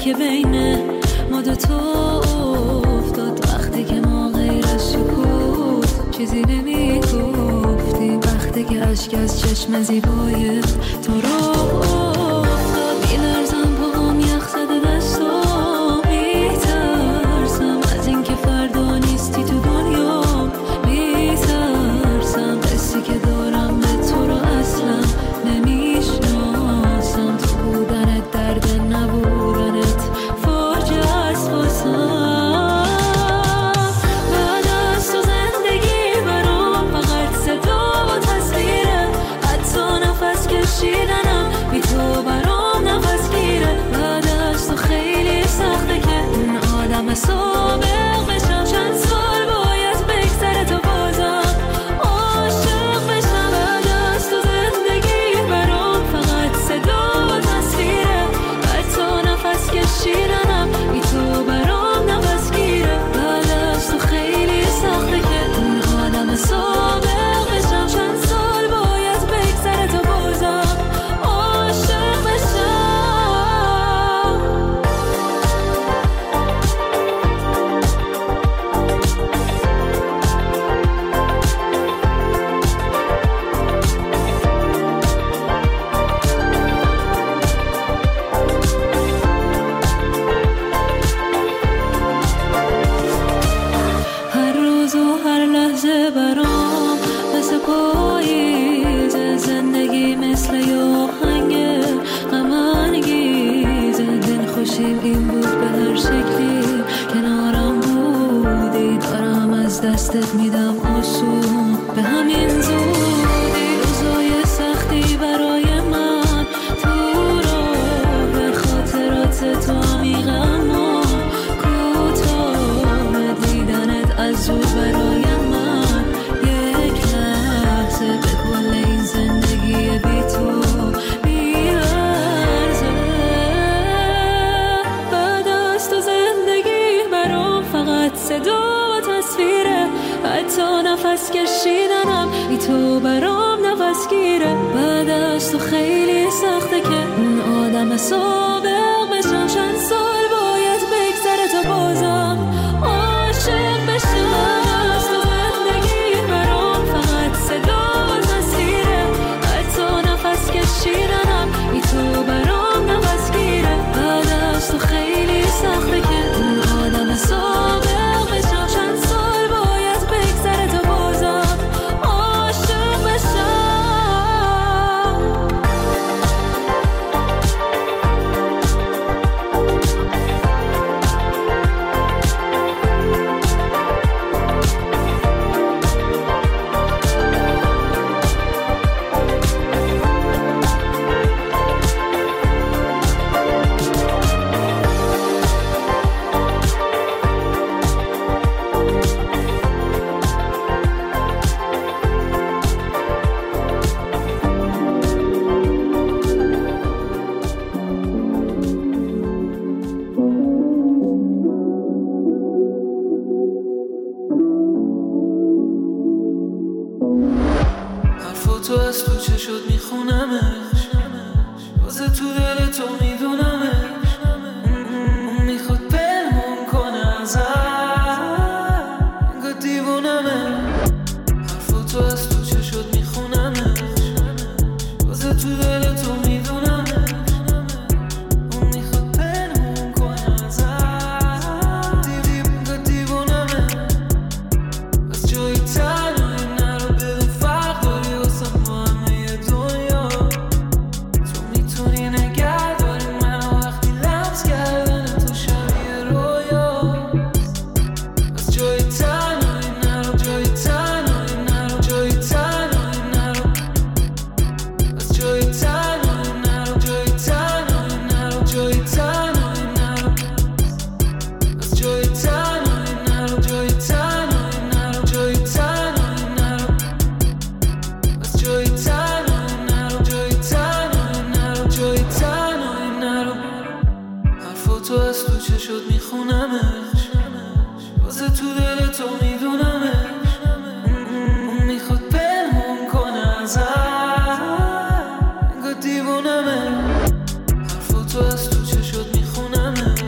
که بین ما دوتا افتاد وقتی که ما غیر از سکوت چیزی نمی گفتیم، وقتی که اشک از چشم زیبای تو رو افتاد. میلرزم پاهم یخ زده دستم، میترسم از این که فردا نیستی تو دنیا، میترسم قصی که دارم به تو رو اصلا نمیشناسم. تو بودنت درد نبودنت فاجعه است واسم. بعد از تو زندگی برام فقط صدا و تصویره، حتی نفس کشیدنم بی تو برام نفس گیره. بعد از تو خیلی سخته که اون آدم سابق بشم، چند سال باید بگذره تا بازم عاشق بشم. بعد از تو زندگی برام فقط صدا و تصویره، حتی نفس کشیدنم بی تو برام نفس گیره. بعد از تو خیلی سخته که اون آدم سابق بشم، چند سال باید بگذره تا بازم عاشق بشم. هر روز و هر لحظه برام مثل پاییزه، زندگی مثل یه آهنگ غم انگیزه. دل خوشیم این بود به هر شکلی کنارم بودی، دارم از دستت میدم آسون به همین زودی. روزای سختی برای من تو راه خاطرات تو عمیق اما کوتاه، دیدنت از زود برای من یک لحظه به کل این زندگی بی تو میارزه. بعد از تو زندگی برام فقط صدا و تصویره، حتی نفس کشیدنم بی تو برام نفس گیره. بعد از تو خیلی سخته که اون آدم سابق بشم، چند سال باید بگذره تا بازم عاشق بشم. از تو زندگی برام فقط صدا و تصویره، حتی نفس کشیدنم بی تو برام نفس گیره. بعد از تو خیلی سخته که اون آدم سابق بشم، چند سال باید بگذره تا بازم عاشق بشم. حرفاتو از تو چه شد میخونمش، واسه تو دل تو میدونمش. اون میخواد پنهون کنه ازم، انگار دیوونمه. حرفاتو از تو چه شد میخونمش، واسه تو دل تو میدونمش. اون میخواد پنهون کنه ازم، انگار دیوونمه. از جایی تنهایی نرو، بدون فرق داری واسه ما همه دنیا. تو میتونی نگه داری منو وقتی لمس کردن تو شبیه رویاست. از جایی تنهایی نرو، جایی تنهایی نرو، جایی تنهایی نرو. از جایی تنهایی نرو، جایی تنهایی نرو، جایی تنهایی نرو. از جایی تنهایی نرو، جایی تنهایی نرو، جایی تنهایی نرو. از جایی تنهایی نرو، جایی تنهایی نرو، جایی تنهایی نرو. حرفاتو از تو چه شد میخونمش، واسه تو دل تو میدونمش. اون میخواد پنهون کنه ازم، انگار دیوونمه. حرفاتو از تو چه شد میخونمش،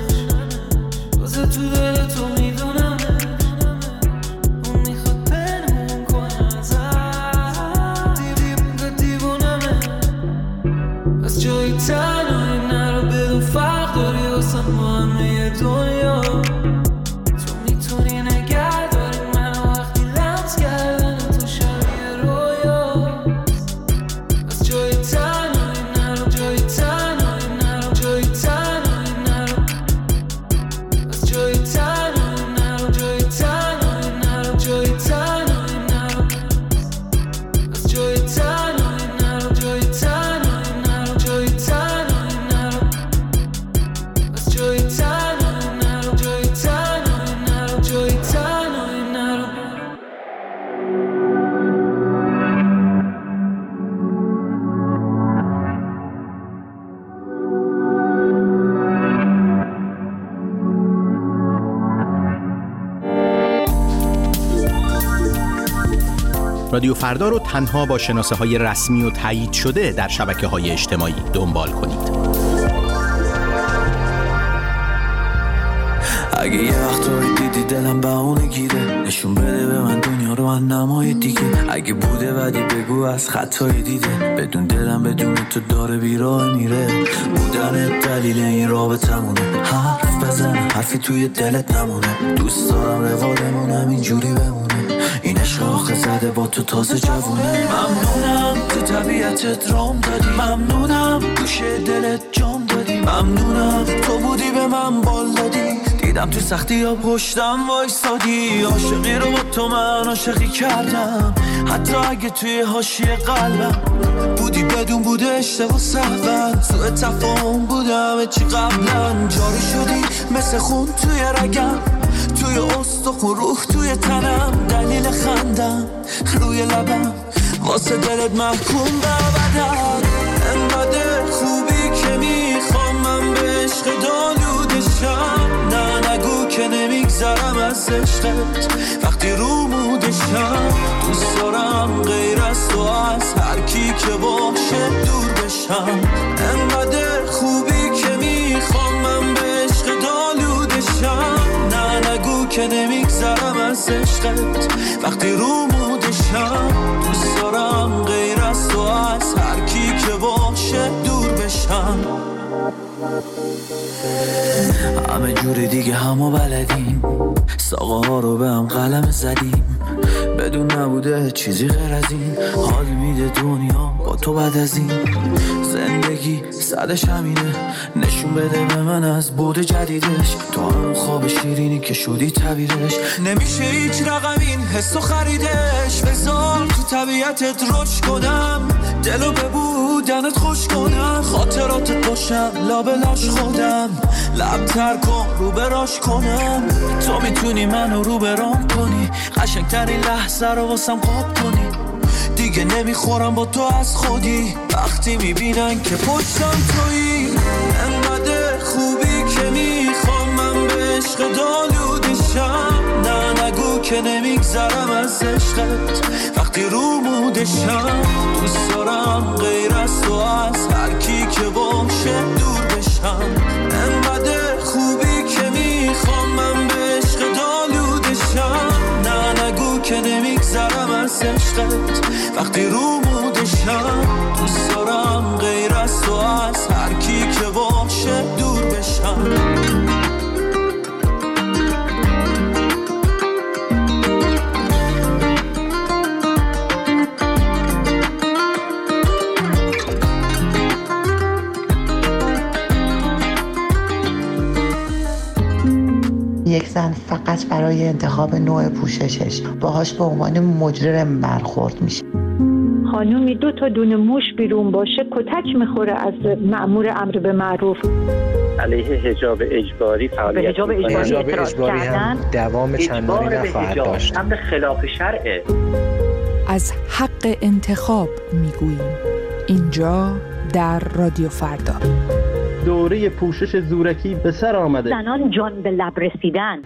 رادیو فردا رو تنها با شناسه‌های رسمی و تایید شده در شبکه‌های اجتماعی دنبال کنید. اگه یه وقتایی دیدی دلم بهونه گیره، نشون بده به من دنیا رو من نمای دیگه. اگه بوده بدی بگو از خطای دیده، بدون دلم بدون تو داره بیراه میره. بودن دلیل این رابطمونه، حرف بزن حرفی توی دلت نمونه. دوست دارم روالمونم اینجوری بمونه، این عشق زده با تو تازه جوونه. ممنونم تو طبیعتت رام دادی، ممنونم گوشه دلت جام دادی، ممنونم تو بودی به من بال دادی. دیدم تو سختی یا پشتم وایسادی، عاشقی رو با تو من عاشقی کردم. حتی اگه توی حاشیه قلبم بودی بدون بوده اشتباه سهون. سوء تفاهم بودم چی قبلا، جاری شدی مثل خون توی رگم، توی استخون روح توی تنم. دلیل خندم روی لبم واسه دلت محکوم به ابدم. انقدر خوبی که میخوام من به عشق دالودشم. نه نگو که نمیگذرم از عشقت وقتی رو مودشم. دوست دارم غیر از تو از هر کی که باشه دور بشم. انقدر خوبی که میخوام من به عشق دالودشم. نه نگو که نمیگذرم از عشقت وقتی رو مودشم. دوست دارم غیر از تو از هر کی که باشه دور بشم. همه جوری دیگه همو بلدیم، ساقه ها رو به هم قلم زدیم. بدون نبوده چیزی غیر از این، حال میده دنیا با تو بعد از این. زندگی صدش همینه، نشون بده به من از بود جدیدش. تو همون خواب شیرینی که شدی تعبیرش، نمیشه هیچ رقم این حسو خریدش. بذار تو طبیعتت رشد کنم، دلو به بودنت خوش کنم. خاطراتت باشم لابلاش خودم، لب تر کن رو براش کنم. تو میتونی منو رو برام کنی، قشنگترین لحظه رو واسم قاب کنی. دیگه نمیخورم با تو از خودی، وقتی میبینن که پشتم تویی. انقدر خوبی که میخوام من به عشق دالودشم. نه نگو که نمیگذرم از عشقت وقتی رو مودشم. دوست دارم غیر از تو از هر کی که باشه دور بشم. انقدر خوبی که میخوام من به عشق دالودشم. نه نگو که نمیگذرم از عشقت وقتی رو مودشم. دوست دارم غیر از تو از هر کی که باشه دور بشم. یک زن فقط برای انتخاب نوع پوششش باهاش به عنوان مجرم برخورد میشه. خانومی 2 تا دونه موش بیرون باشه کتک میخوره از مأمور امر به معروف. علیه حجاب اجباری فعالیت حجاب اجباری هم دوام چندانی نخواهد داشت. امر خلاف شرعه. از حق انتخاب میگوییم اینجا در رادیو فردا. دوره پوشش زورکی به سر آمده. زنان جان به لب رسیدن.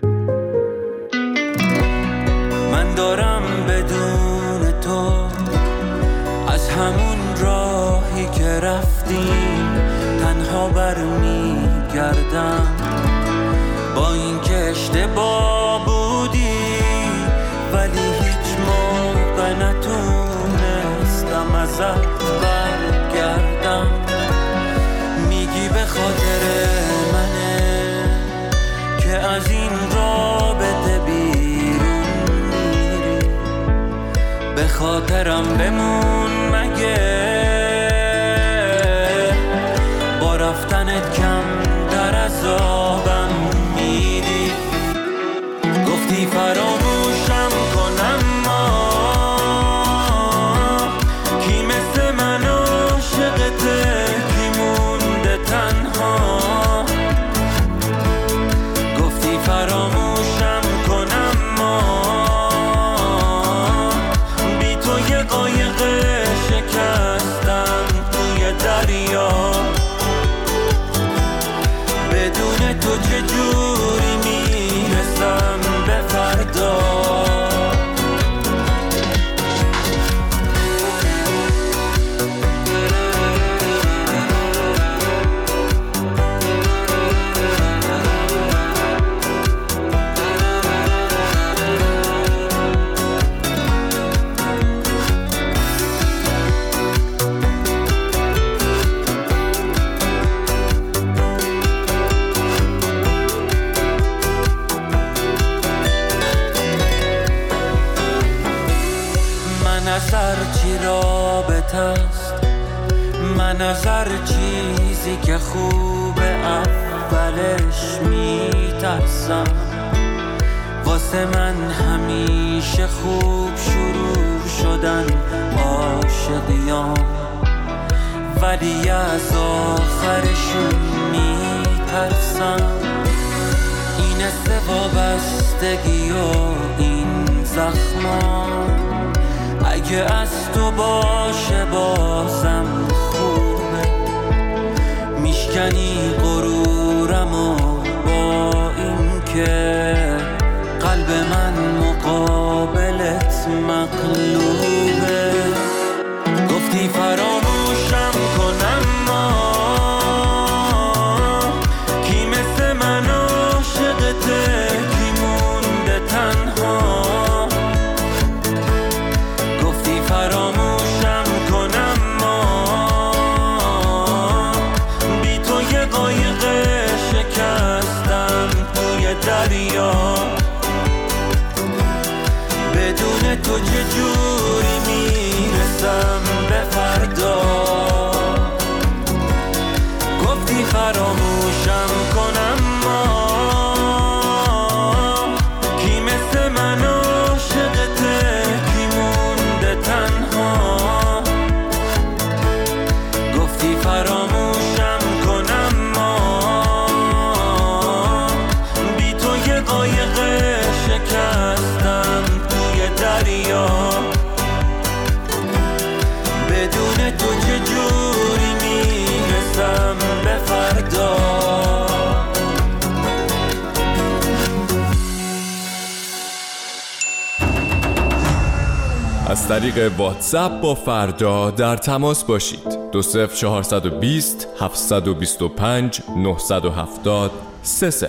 من دارم بدون تو از همون راهی که رفتیم تنها برمیگردم. با این که اشتباه بودی ولی هیچ موقع نتونستم ازت برگردم. میگی به خاطر منه که از این رابطه بیرون میری، به خاطرم بمون مگه با رفتنت کم در عذابم میدی. گفتی فراموشم کنم ما کی مثل من عاشقته، کی مونده تنها. گفتی فراموشم کنم ما بی تو یه قایق شکستم توی دریا. بدون تو نظر چیزی که خوبه اولش میترسم. واسه من همیشه خوب شروع شدن عاشقیام، ولی از آخرشون میترسم. این وابستگی و این زخما اگه از تو باشه بازم خوبه. میشکنی غرورمو با این که قلب من مقابلت مقلوبه. گفتی فراموشم کنم ما کی مثل من عاشقته، کی مونده تنها. گفتی فراموشم کنم ما بی تو یه قایق شکستم توی دریا. بدون تو چجوری میرسم به فردا. گفتی فراموشم کنم ما کی مثل من عاشقته، کی مونده تنها. گفتی فراموشم کنم ما بی تو یه قایق شکستم توی دریا. بدون تو چجوری میرسم به فردا. از طریق واتساپ با فردا در تماس باشید. 20420 725 970 30.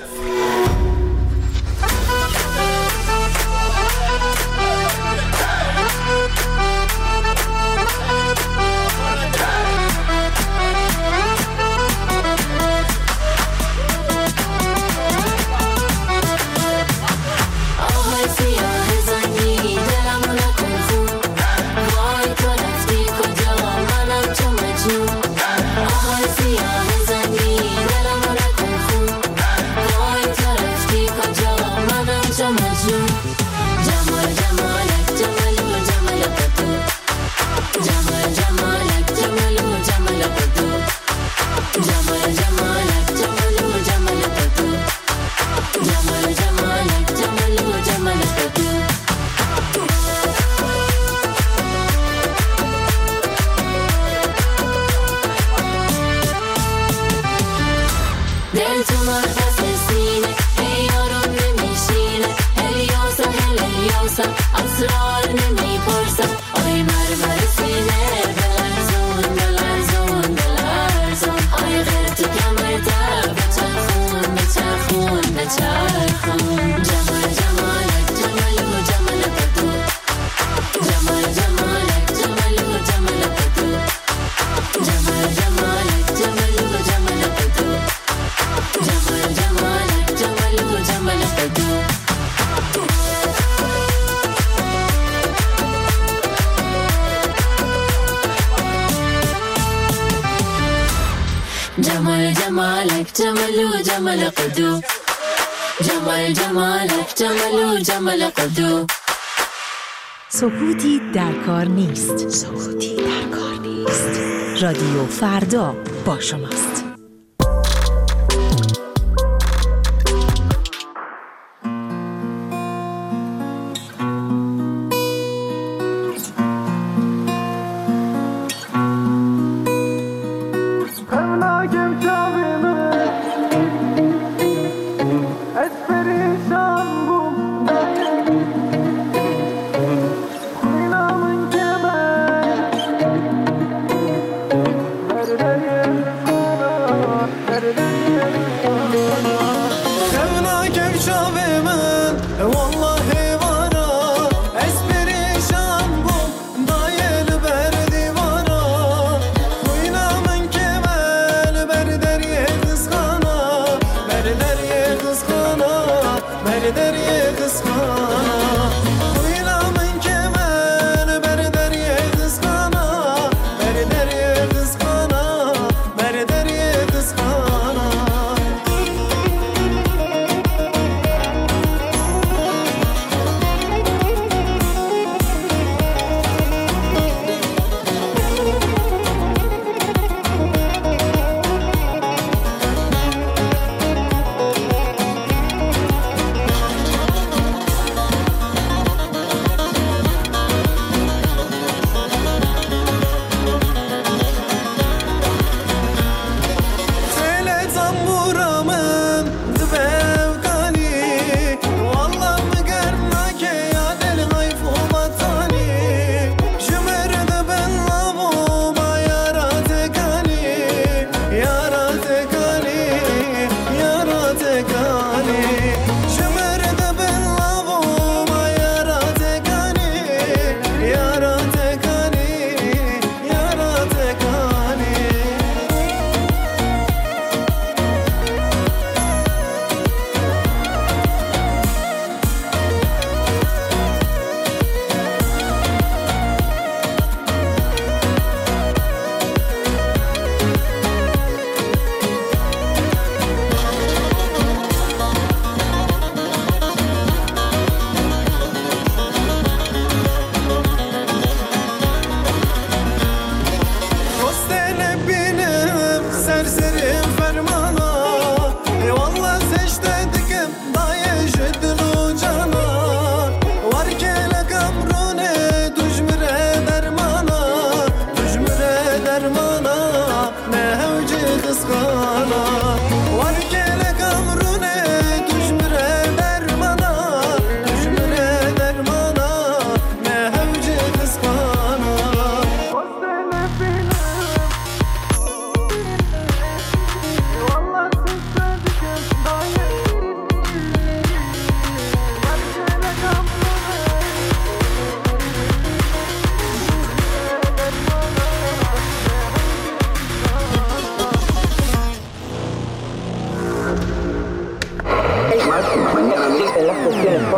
جمال جمالك جمل جمل قدو، جمال جمالك جمل جمل قدو. سکوتی در کار نیست. سکوتی در کار نیست. رادیو فردا با شماست. Hey,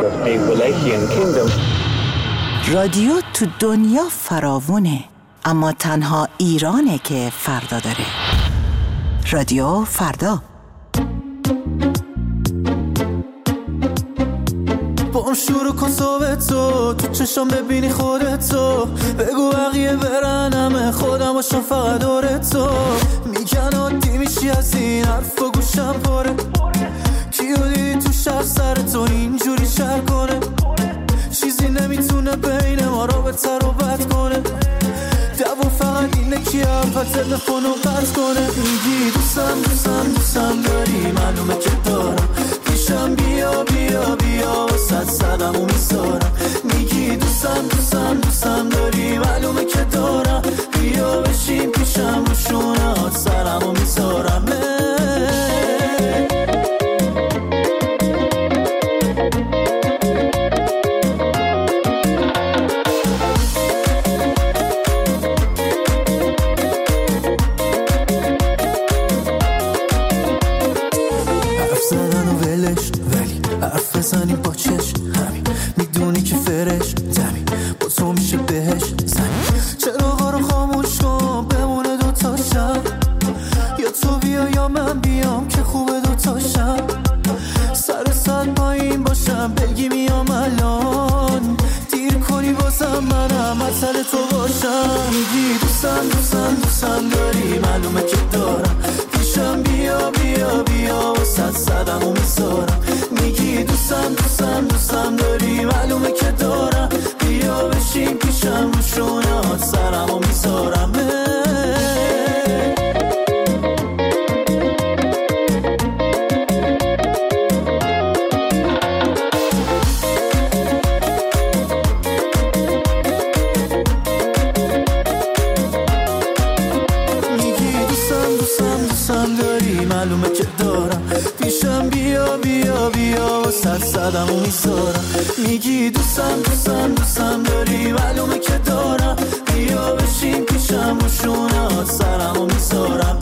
رادیو تو دنیا فراوونه، اما تنها ایرانه که فردا داره. رادیو فردا. با هم شروع کن صحبتو، تو چشم ببینی خودتو، بگو بقیه برن همه خودم باشم فقط دورتو. میگن عادی میشی از این حرف و گوشم پره، کیو دیدی تو شهر سرتو اینجوری شهر کنه، چیزی نمیتونه بین ما رابطه رو بد کنه، دوون فقط اینه که اول تلفن رو قطع کنه. میگی دوستم داری، معلومه که دارم، پیشم بیا بیا بیا وسط صدم و میسارم. میگی دوستم داری، معلومه که دارم، بیا بشین پیشم رو شونهات سرم و میسارم. زنی با چشم همین، میدونی که فرش دمی با تو میشه بهش زنی. چراغا رو خاموش کن بمونه دوتا شب، یا تو بیا یا من بیام که خوبه دوتا شب. سر صد پایین باشم بگی میام الان، دیر کنی بازم منم اصل تو باشم. میگی دوستم داری، معلومه که دارم، پیشم بیا بیا بیا وسط صدم و میسارم. میگی دوستم داری، معلومه که دارم، بیا بشین پیشم رو شونهات سرم و میسارم. میگی دوستم داری، معلومه که دارم، پیشم بیا بیا بیا وسط صدم و میسارم. میگی دوستم داری، معلومه که دارم، بیا بشین پیشم رو شونهات سرم و میسارم.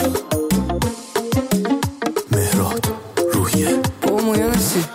مهراد روحیه اومویانسی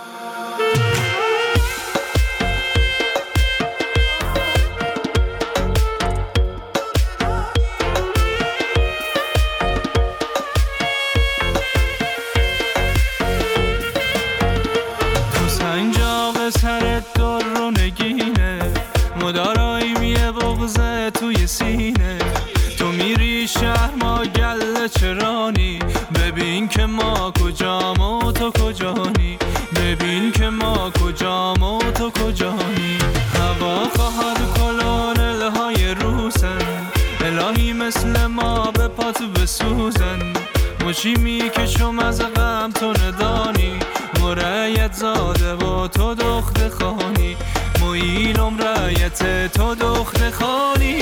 سرت دار رو نگینه، مدارایی میه بغزه توی سینه. تو میری شهر ما گله چرانی، ببین که ما کجام و تو کجانی، ببین که ما کجام و تو کجانی. هوا خواهد کلون های روسن، الهی مثل ما به پاتو بسوزن. مشی میکشم از غم تو ندانی، مرایت زاده و تو دخت خانی، مویلم رایت تو دخت خانی.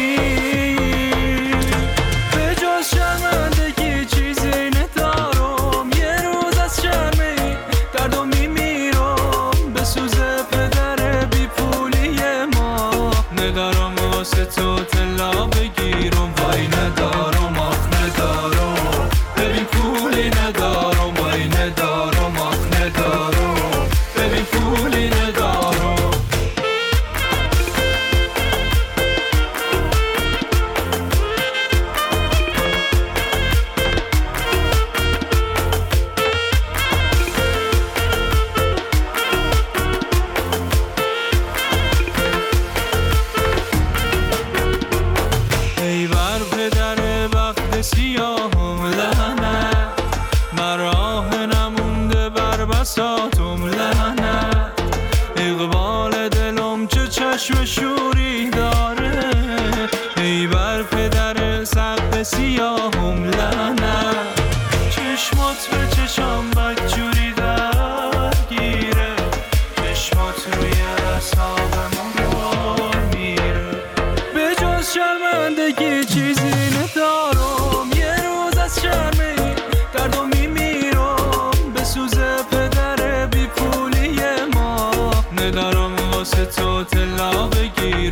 به جز شرمندگی چیزی ندارم، یه روز از شرمی دردو میمیرم. بسوزه پدر بی پولی ما، ندارم واسه تو طلا بگیرم. وای ندارم آخ ندارم، ببین پولی ندارم. وای ندارم آخ ندارم، ببین پولی ندارم. ای بر پدر وقت سیاهم لعنت، مراه نمونده بر بساطم لعنت. اقبال دلم چه چشم شوری داره، ای بر پدر سقف سیاهم لعنت. چشمات به چشم بدجوری درگیره، چشمات روی اعصابم میره. به جز شرمندگی چیزی ندارم، یه روز از شرمی دردو میمیرم. بسوزه پدر بی پولی ما، ندارم واسه تو طلا بگیر.